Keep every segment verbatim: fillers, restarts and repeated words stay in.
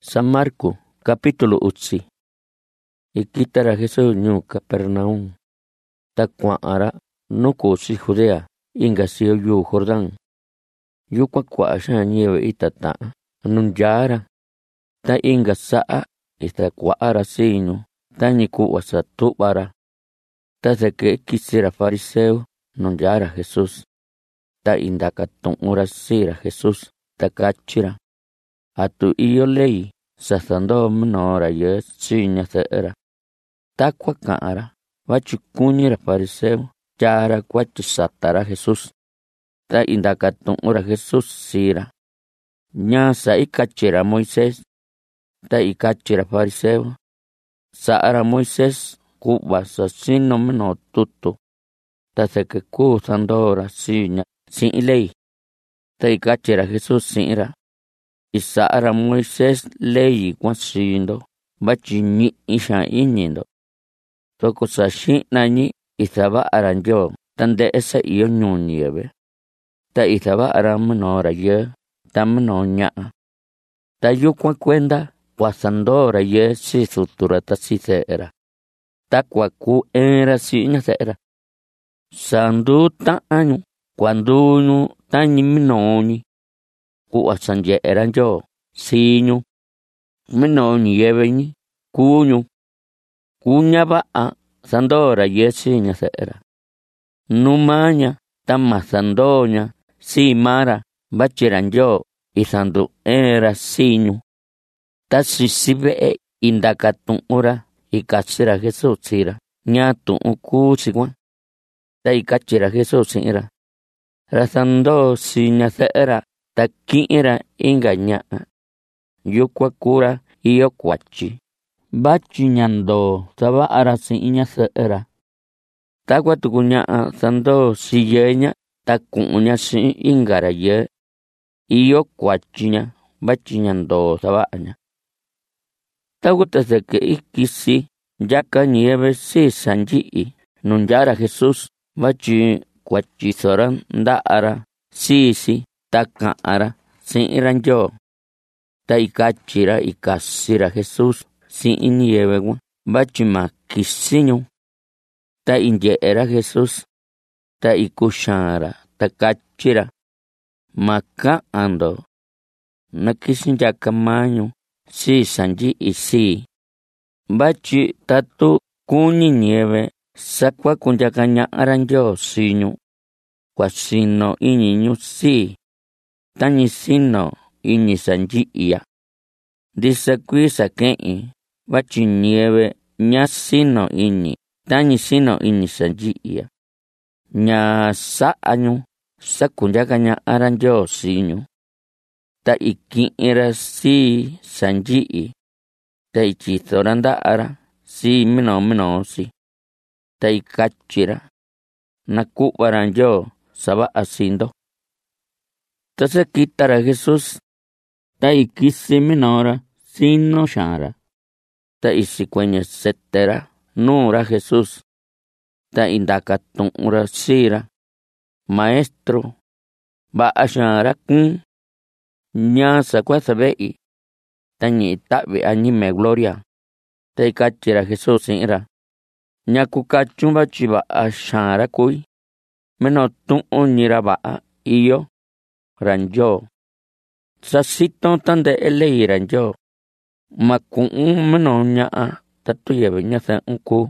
San Marco, capítulo utsi. Ikitara Jesús ñuu Capernaum. Ta kua'ara nuku si Judea inga si yuu Jordán. Yukua kua'a xaan ñieve itata'a nunyaara. Ta inga sa'a ita kua'ara siñu ta ñiku'wa satu'vara. Ta seke kisira fariseo nunyaara Jesús. Ta indaka tu'ura sira Jesús ta kachira. Atu iyo ley sasando minora ye siña se'era. Ta kwa ka'ara wachu kuñira fariseo chara kwachu satara Jesús. Ta indaka tu'ura Jesús sira. Ñasa ikachira Moisés. Ta ikachira fariseo. Sa'ara Moisés ku'va sa sino mino tutu. Ta seke ku sandora siña sin ley. Ta ikachira Jesús sinra. Isa'ara Moisés ley kwasindo bachi ñi isha iñindo. Toko sa xina'ñi ithaba'ara nyo tande esa iyo ñuñieve. Ta ithaba'ara minora ye ta mino ña'a. Ta yukwa kwenda wasandora ye si sutura ta si se'era. Ta kwa ku era siña se'era. Sandu ta'añu kwanduñu tañi minoñi. Ku'a sanye'era nyo siñu minoñi yeveñi kuñu. Kuña ba'a sandora ye siña se'era. Numaña tama sandoña si mara bachira nyo isandu era siñu. Ta sisibe'e indaka tu'ura ikachira Jesús sira. Ña tu'u kuchigua. Ta ikachira Jesús sira. Rasando siña se'era. Ta ki'ira inga ña'a. Yukwa kura iyo kuachi. Bachi ñando saba'ara siña se'era. Ta kwa tuku ña'a sando siyeña ta ku'uña si ingara ye. Iyo kuachiña bachi ñando saba'aña. Ta kuta seke ikisi yaka nieve si sanyi'i. Nunyara Jesús bachi kuachi soran nda'ara sisi. Ta ka'ara si'ira nyo. Ta ikachira ikasira Jesús si'in nieve gua bachi makisiñu. Ta inye'era Jesús. Ta ikuxara ta kachira. Maka'ando. Nakisin yaka mañu si sanyi'i si. Bachi tatu kuñi nieve sakwa kunyaka ña'ara nyo siñu. Kwa sino iñiñu si. Tañi sino iñi sanyi'iya. Disa kui sake'i bachi nieve ña sino iñi. Tañi sino iñi sanyi'iya. Ña sa'añu sakunyaka ña'ara nyo siñu. Ta iki'ira si sanyi'i. Ta ichithora nda'ara si mino mino si. Ta ikachira. Naku'vara nyo saba'a sindo. Ta se kitara Jesús. Ta ikisi minora sino xara. Ta isikweñe setera nura Jesús. Ta indaka tu'ura sira. Maestro, ba'a xara kun. Ñasa kwa sabe'i. Ta ñi ta'vi añime gloria. Ta ikachira Jesús sinra. Ña kukachun bachi ba'a xara kui. Mino tu'un ñira ba'a iyo. Ranyo. Sasito tande elei ranyo. Maku'un mino ña'a tatu yeve ña se'un ku.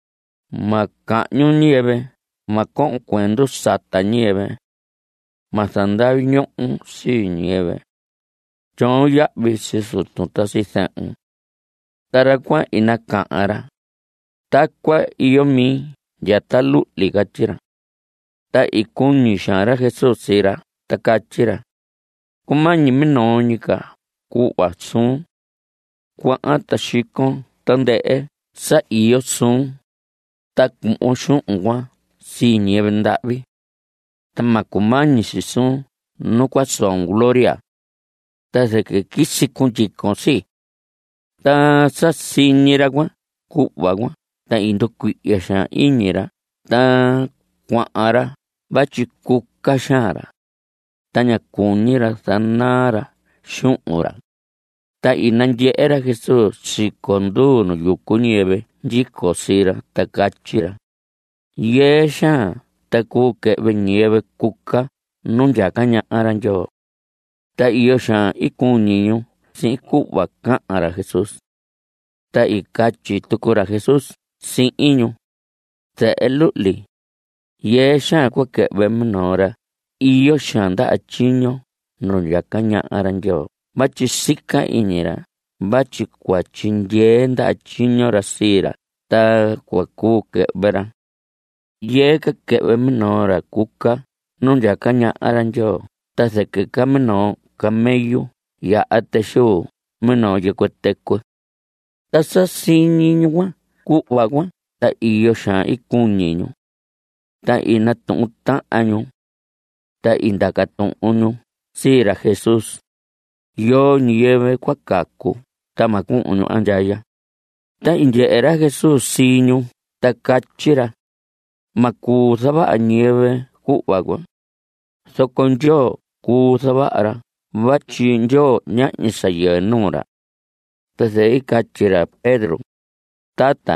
Maka'ñu nieve. Mako'un kuendu sata nieve. Masandavi ño'un si nieve. Chon ya'vi si sutun ta si se'un. Tara kwa ina ka'ara. Ta kwa iyo mi yata lu'li kachira. Ta ikuñi xara Jesús sira. Ta kachira. Kumañi minoñika ku'va sun. Kua'a ta xikon tande'e sa iyo sun. Ta ku'un xu'un gua si nieve nda'vi. Ta makumañi si sun nukua son gloria. Ta seke kisi kunchikon si. Ta sa siñira gua ku'va gua. Ta indu kui'ya xa iñira. Ta kua'ara bachi kuka xara. Taña kuñira sanara xu'ura. Ta inandye'e ra Jesús xikonduu nu yuku ñiyɨvɨ nyikosi ra ta katyi ra: Yee xaan ta kuu ke've ñiyɨvɨ kuka nu nyaka ña'a ra Nyoo. Ta iyo xaan ikuñi ñu si'in ku'va ka'an ra Jesús. Ta ikatyi tuku ra Jesús si'in ñu: Se'e lu'li, yee xaan kuake've minoo ra iyo xaan nda'a tyiño nu nyaka ña'a ra Nyoo, vatyi sika iñi ra vatyi kuatyindyee nda'a tyiño ra sii ra ta kuakuu ke've ra. Yee kake've minoo ra kuka nu nyaka ña'a ra Nyoo, ta sɨkɨ ka minoo camellu ya'a texuu minoo yɨkue tekue. Ta sasiñi ñu kuan ku'va kuan, ta iyo xaan ikuñi ñu. Ta inatu'un ta'an ñu. Ta indaka tu'un ñu sii ra Jesús: Yoo ñiyɨvɨ kuakaku ta ma ku'un ñu anyaya. Ta indye'e ra Jesús sii ñu ta katyi ra: Ma kuu sava'a ñiyɨvɨ ku'va kuan. Soko Nyoo kuu sava'a ra vatyi Nyoo ña'ñi sayɨɨ nuu ra. Ta se'i katyi ra Pedro: Tata,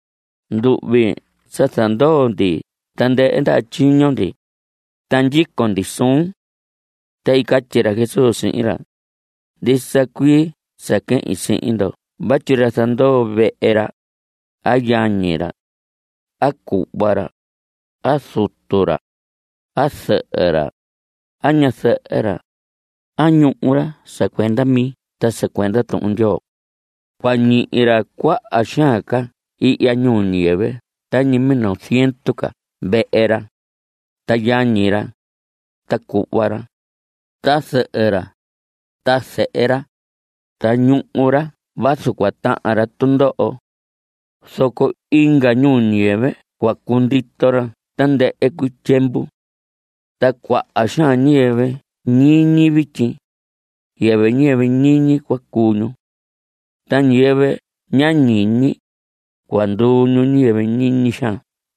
ndu'vi sasandoo ndi tande'e nda'a tyiño ndi, ta nyiko ndi suun. Ta ikatyi ra Jesús si'in ra: Ndisa kuii sake'in si'in ndo vatyi ra sandoo ve'e ra, a yañi ra, a ku'va ra, a sutu ra, a sɨ'ɨ ra, a ñasɨ'ɨ ra, a ñu'u ra sakuenda mi ta sakuenda tu'un Nyoo, kuañi'i ra kua'a xaan ka i'ya ñuu ñiyɨvɨ tañi minoo cientu ka ve'e ra, ta yañi ra, ta ku'va ra, ta sɨ'ɨ ra, ta se'e ra, ta ñu'u ra vasu kuata'an ra tundo'o. Soko inga ñuu ñiyɨvɨ kuakundito ra tande'e kuii tyempu. Ta kua'a xaan ñiyɨvɨ ñiñi vityin, yɨvɨ ñiyɨvɨ ñiñi kuakuu ñu. Ta ñiyɨvɨ ña ñiñi kuanduu ñu ñiyɨvɨ ñiñi xaan.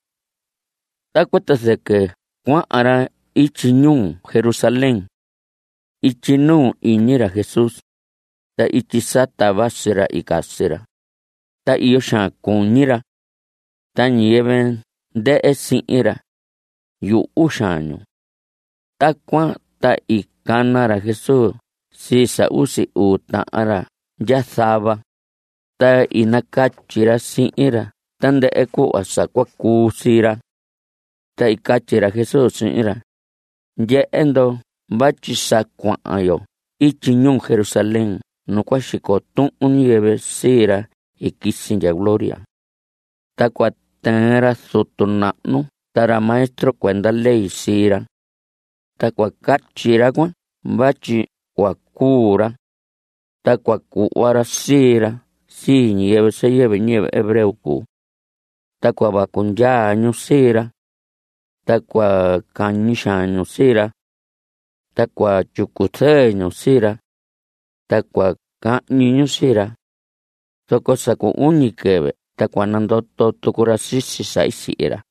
Takua ta sɨkɨ kua'an ra ityi ñuu Jerusalén. Ityi nuu iñi ra Jesús, ta ityi sata vasi ra ikasi ra. Ta iyo xaan kuñi ra. Ta ñiyɨvɨ nde'e si'in ra yu'u xaan ñu. Takuan ta ikana ra Jesús sii sa usi uu ta'an ra nyasava. Ta inakatyi ra si'in ra tande'e ku'va sakuakuu sii ra. Ta ikatyi ra Jesús si'in ra: Nye'e ndo vatyi sa kua'an yo ityi ñuu Jerusalén nu kuaxiko tu'un ñiyɨvɨ sii ra ikisi nya gloria. Ta kuatɨɨn ra sutu na'nu ta ra maestro kuenda ley sii ra. Ta kuakatyi ra kuan vatyi kuakuu ra. Ta kuaku'va ra sii ra sii ñiyɨvɨ sayɨvɨ ñiyɨvɨ hebreu kuu. Ta kuavakunyaa ñu sii ra. Ta kuakañi xaan ñu sii ra. Ta kuatyukusɨɨ ñu sii ra. Ta kuaka'ñi ñu sii ra. Soko saku uñi kɨvɨ ta kuanandoto tuku ra sisi sa isi'i ra.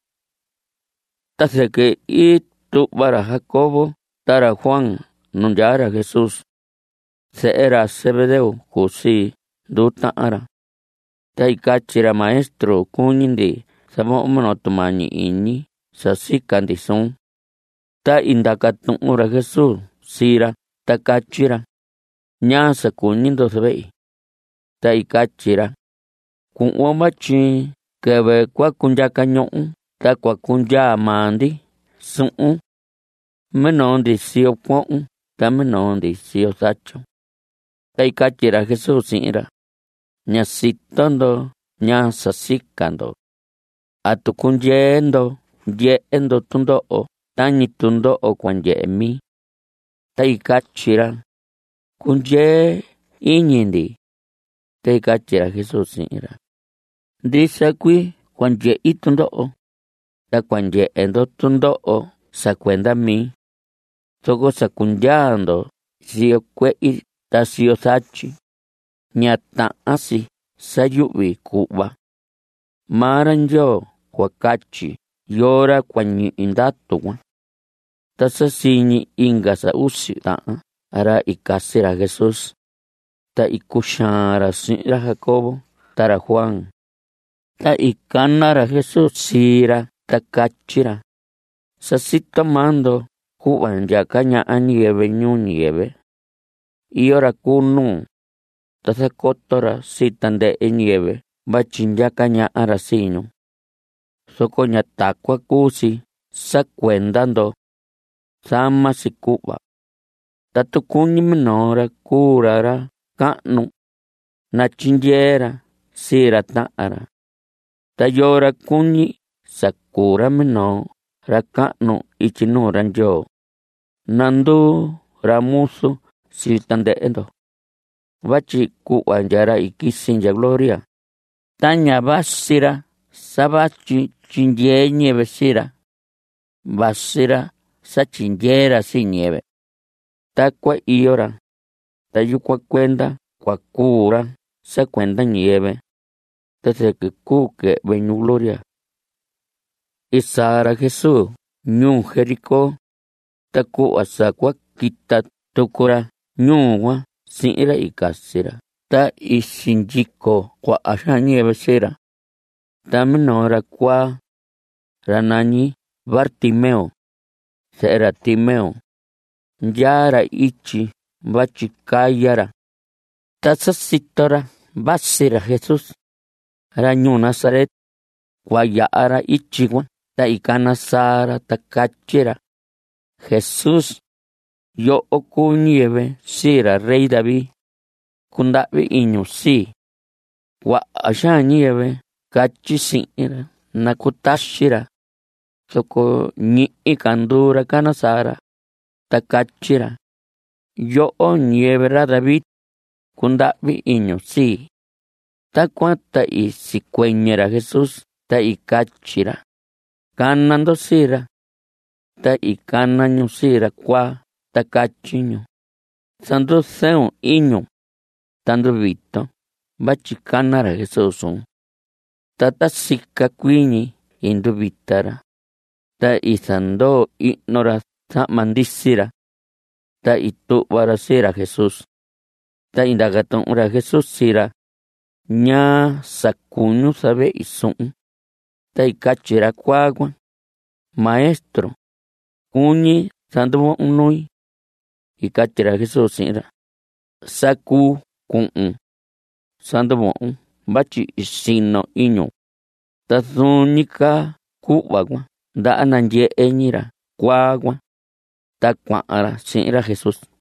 Ta sɨkɨ itu'va ra Jacobo ta ra Juan nu nyaa ra Jesús. Se'e ra Zebedeo kuu sii nduu ta'an ra. Ta ikatyi ra maestro: Kuñi ndi savo'o minoo tumañi iñi sa sika ndi suun. Ta indaka tu'un ra Jesús sii ra ta katyi ra: ¿Ñaa sakuñi ndo save'i? Ta ikatyi ra: Ku'von vatyi kɨvɨ kuakunyaka ñu'un ta kuakunyaa maa ndi su'un. Minoo ndi siyo kuo'un ta minoo ndi siyo sacho. Ta ikatyi ra Jesús si'in ra: Ña sito ndo ñaa sasika ndo. Atu kundyee ndo nye'e ndo tundo'o tañi tundo'o kuanye'e mi. Ta ikatyi ra: Kundyee iñi ndi. Ta ikatyi ra Jesús si'in ra: Ndisa kuii kuanye'i tundo'o. Ta kuanye'e ndo tundo'o sakuenda mi. Soko sakundyaa ndo siyo kue'i ta siyo sachi. Ña ta'an si sayu'vi ku'va. Maa ra Nyoo kuakatyi yoo ra kuañi'i ndatu kuan. Ta sasiñi inga sa usi ta'an ra ikasi ra Jesús. ta ikuxaan ra sin ra Jacobo ta ra Juan. Ta ikana ra Jesús sii ra ta kachi ra: Sasito mando ku'va nyaka ña'a ñiyɨvɨ ñuu ñiyɨvɨ. Iyo ra kunu ta sakoto ra sii tandɨ'ɨ ñiyɨvɨ vatyi nyaka ña'a ra sii ñu. Soko ña takuan kuu si sa kuenda ndo. Sama si ku'va. Tatu kuñi minoo ra kuu ra ra ka'nu, na tyindyee ra sii ra ta'an ra. Ta yoo ra kuñi sakuu ra minoo ra ka'nu ityi nuu ra Ndyoo, na nduu ra musu sii tandɨ'ɨ ndo. Vatyi ku'va nya ra ikisi nya gloria. Ta ña vasi ra sa vatyi tyindyee ñɨvɨ sii ra. Vasi ra sa tyindyee ra sii ñɨvɨ. Takua iyo ra. Ta yukuan kuenda kua kuu ra sa kuenda ñɨvɨ. Ta sɨkɨ kuu kɨ'vɨ ñuu gloria. Isaa ra Jesús ñuu Jericó. Ta ku'va sakua kita tuku ra ñuu kuan si'in ra ikasi ra. Ta ixindyiko kua'a xaan ñɨvɨ sii ra. Ta minoo ra kuaa, ra nañi Bartimeo, se'e ra Timeo, nyaa ra ityi vatyi kaya ra. Ta sasito ra vasi ra Jesús ra ñuu Nazaret. Kuaya'a ra ityi kuan. Ta ikana saa ra ta katyi ra: Jesús, yo'o kuu ñɨvɨ sii ra rey David. Kunda'vi iñu sii. Kua'a xaan ñɨvɨ katyi si'in ra na kutaxi ra. Soko ñi'i kanduu ra kana saa ra. Ta katyi ra: Yo'o ñɨvɨ ra David, kunda'vi iñu sii. Takuan ta isikueñe ra Jesús ta ikatyi ra: Kana ndo sii ra. Ta ikana ñu sii ra kuaa ta katyi ñu: Sandusɨun iñu ta nduviton, vatyi kana ra Jesús suun. Ta tasika kuiñi induvita ra. Ta isandoo i'no ra sa'ma ndisi ra. Ta itu'va ra sii ra Jesús. Ta indaka tu'un ra Jesús sii ra: ¿Ñaa sakuñu save'i su'un? Ta ikatyi ra kuaa kuan: Maestro, kuñi sanduvo'un nui. Ikatyi ra Jesús si'in ra: Sakuu ku'un sanduvo'un vatyi isino iñu. Ta suñi kaa ku'va kuan nda'a nandye'e ñi ra kuaa kuan. Ta kua'an ra si'in ra Jesús.